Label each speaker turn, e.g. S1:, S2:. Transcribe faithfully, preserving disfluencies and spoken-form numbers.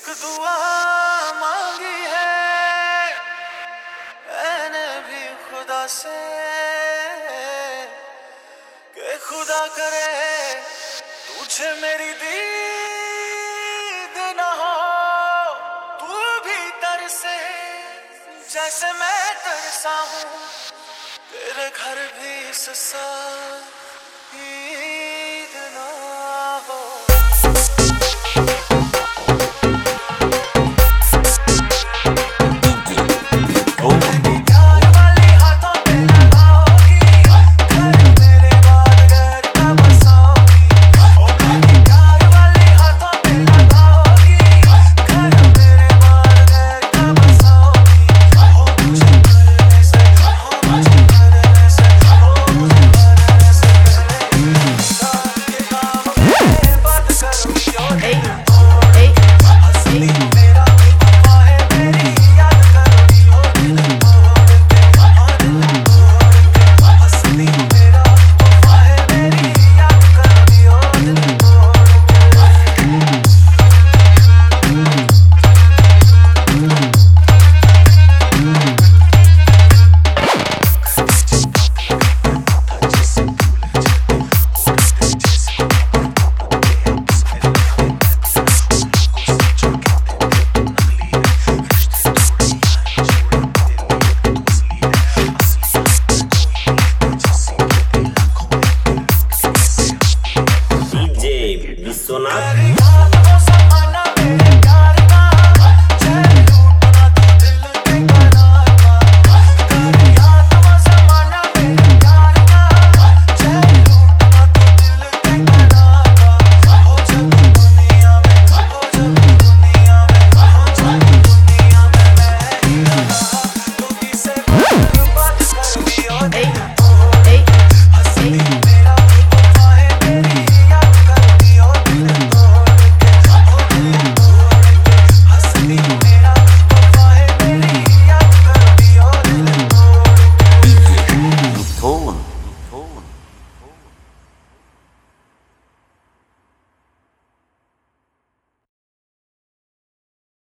S1: एक दुआ मांगी है मैंने भी खुदा से कि खुदा करे तुझे मेरी दीद न हो, तू भी तरसे जैसे मैं तरसा हूँ, तेरे घर भी ससा ईद न हो।
S2: Sonar